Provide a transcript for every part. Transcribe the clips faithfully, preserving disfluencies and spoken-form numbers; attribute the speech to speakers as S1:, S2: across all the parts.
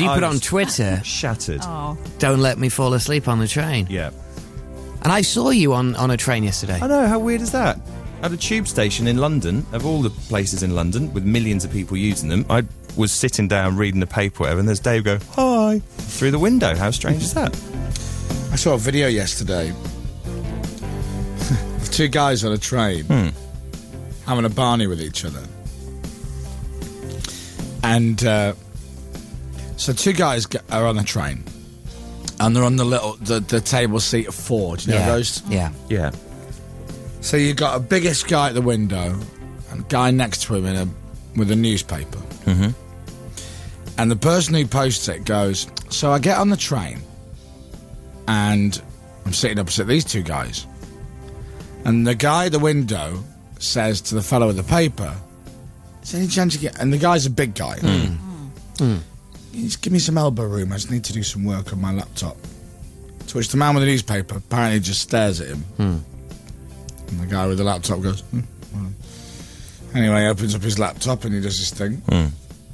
S1: You
S2: I
S1: put on
S2: was
S1: Twitter,
S2: shattered.
S3: Oh.
S1: don't let me fall asleep on the train.
S2: Yeah.
S1: And I saw you on, on a train yesterday.
S2: I know, how weird is that? At a tube station in London, of all the places in London, with millions of people using them, I was sitting down reading the paper, whatever, and there's Dave go, hi, through the window. How strange is that?
S4: I saw a video yesterday of two guys on a train
S2: Hmm.
S4: having a barney with each other. And uh, so two guys g- are on a train, and they're on the little the, the table seat of four. Do you know
S1: yeah.
S4: those?
S1: Yeah.
S2: Yeah.
S4: So you've got a biggest guy at the window and a guy next to him in a, with a newspaper.
S2: Mm-hmm.
S4: And the person who posts it goes, so I get on the train and I'm sitting opposite these two guys. And the guy at the window says to the fellow with the paper, is there any chance you get... And the guy's a big guy.
S1: Mm. Mm.
S4: Just give me some elbow room. I just need to do some work on my laptop. To which the man with the newspaper apparently just stares at him.
S1: Mm.
S4: And the guy with the laptop goes... Hmm, well. Anyway, he opens up his laptop and he does his thing.
S2: Mm.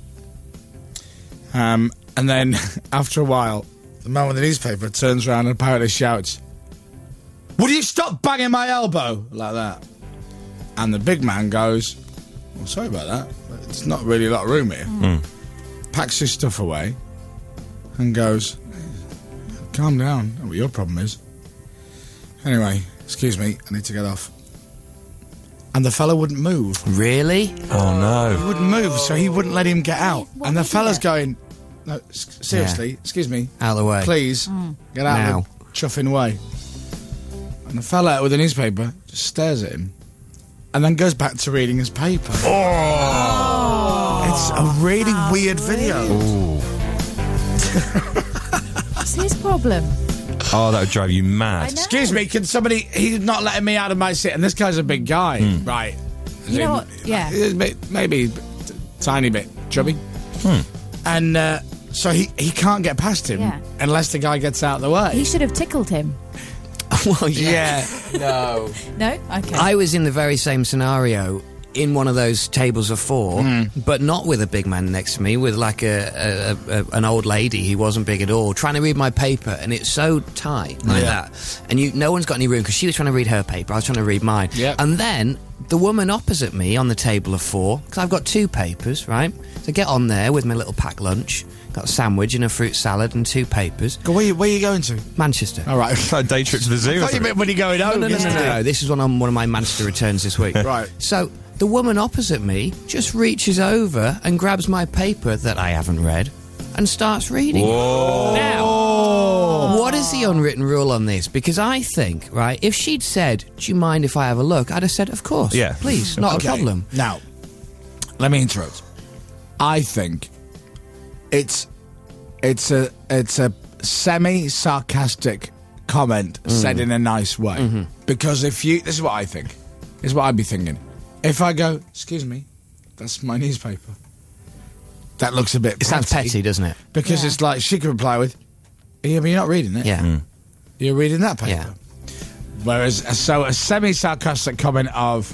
S4: Um, and then, after a while, the man with the newspaper turns around and apparently shouts, would you stop banging my elbow? Like that. And the big man goes, well, sorry about that, but it's not really a lot of room here.
S2: Mm.
S4: Packs his stuff away and goes, calm down, I don't know what your problem is. Anyway, excuse me, I need to get off. And the fella wouldn't move.
S1: Really?
S2: Oh, no.
S4: He wouldn't move, so he wouldn't let him get out.
S3: What
S4: And the
S3: was
S4: fella's
S3: it?
S4: going, no, s- seriously,
S1: Yeah.
S4: excuse me,
S1: Out of the way.
S4: please, get out
S1: Now.
S4: of the chuffing way. And the fella with the newspaper just stares at him and then goes back to reading his paper. Oh! It's a really weird video.
S3: What's his problem?
S2: Oh, that would drive you
S3: I
S2: mad.
S3: know.
S4: Excuse me, can somebody... He's not letting me out of my seat. And this guy's a big guy. Right.
S3: You know what? Yeah.
S4: He's a bit- Maybe a tiny bit chubby. And uh, so he, he can't get past him
S3: Yeah.
S4: unless the guy gets out of the way.
S3: He should have tickled him.
S1: Well, yeah.
S4: Yeah.
S1: No.
S3: No? Okay.
S1: I was in the very same scenario in one of those tables of four, but not with a big man next to me, with like a, a, a an old lady who wasn't big at all, trying to read my paper, and it's so tight like
S4: Yeah.
S1: that. And you, no one's got any room because she was trying to read her paper, I was trying to read mine.
S4: Yeah.
S1: And then the woman opposite me on the table of four, because I've got two papers, right? So I get on there with my little packed lunch, got a sandwich and a fruit salad and two papers.
S4: Go, where, you, where are you going to?
S1: Manchester.
S4: All right.
S2: Like a day trip to the zoo. or
S4: I thought you
S2: something.
S4: meant when you're going home.
S1: No, no, no, no, no. This is one on one of my Manchester returns this week.
S4: Right.
S1: So the woman opposite me just reaches over and grabs my paper that I haven't read and starts reading.
S2: Whoa.
S1: Now, what is the unwritten rule on this? Because I think, right, if she'd said, do you mind if I have a look? I'd have said, of course.
S2: Yeah.
S1: Please, not
S4: Okay.
S1: a problem.
S4: Now, let me interrupt. I think it's it's a it's a semi-sarcastic comment said in a nice way. Because if you... This is what I think. This is what I'd be thinking. If I go, excuse me, that's my newspaper. That looks a bit
S1: It sounds petty, doesn't it?
S4: Because
S3: Yeah.
S4: it's like, she could reply with, yeah, but you're not reading it.
S1: Yeah.
S4: You're reading that paper.
S1: Yeah.
S4: Whereas, uh, so a semi-sarcastic comment of,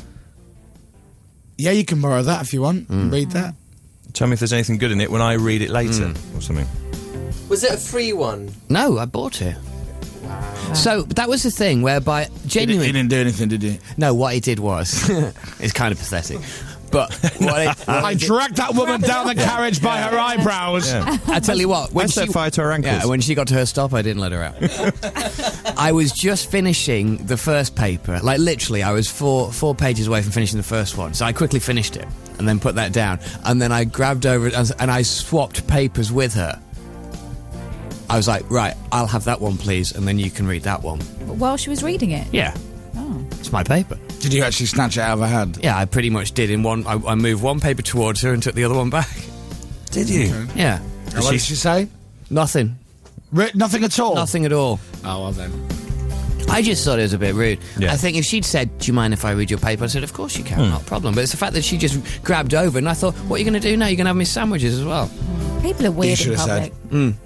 S4: yeah, you can borrow that if you want, and read that.
S2: Tell me if there's anything good in it when I read it later or something.
S5: Was it a free one?
S1: No, I bought it. So that was the thing whereby
S4: He didn't,
S1: genuinely...
S4: he didn't do anything, did he?
S1: No, what he did was... it's kind of pathetic. But what it, what
S4: I
S1: it did-
S4: dragged that woman down the carriage by her eyebrows.
S2: Yeah.
S1: I tell you what, when
S2: I set
S1: she,
S2: fire to her ankles.
S1: yeah, when she got to her stop, I didn't let her out. I was just finishing the first paper, like literally, I was four four pages away from finishing the first one, so I quickly finished it and then put that down, and then I grabbed over it and, and I swapped papers with her. I was like, right, I'll have that one, please, and then you can read that one.
S3: While she was reading it.
S1: Yeah,
S3: Oh.
S1: it's my paper.
S4: Did you actually snatch it out of her hand?
S1: Yeah, I pretty much did. In one, I, I moved one paper towards her and took the other one back.
S2: Did you?
S1: Yeah,
S4: And what did she say?
S1: nothing,
S4: Ri- nothing at all?
S1: nothing at all.
S4: Oh, well then.
S1: I just thought it was a bit rude.
S2: Yeah.
S1: I think if she'd said, do you mind if I read your paper? I said, of course you can, not a problem. But it's the fact that she just grabbed over, and I thought, what are you going to do now? You're going to have me sandwiches as well.
S3: People are weird
S4: should
S3: in
S4: have
S3: public.
S4: said.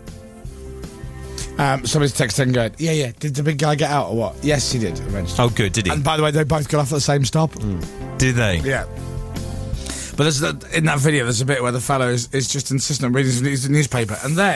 S4: Um, somebody's texting going, yeah, yeah, did the big guy get out or what? Yes, he did, eventually.
S2: Oh, good. Did he?
S4: And by the way, they both got off at the same stop.
S2: Did they?
S4: Yeah. But there's the, in that video, there's a bit where the fellow is, is just insistent on reading his news- newspaper, and then